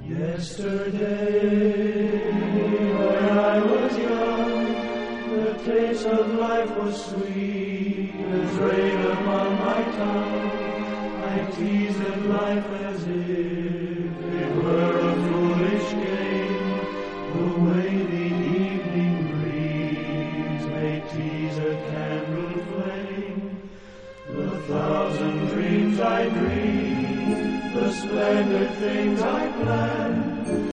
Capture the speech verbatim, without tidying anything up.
Yesterday, when I was young, the taste of life was sweet as rain upon my tongue. I teased at life as if it were a foolish game, the way the evening breeze may tease a candle flame. The thousand dreams I dreamed, the splendid things I planned,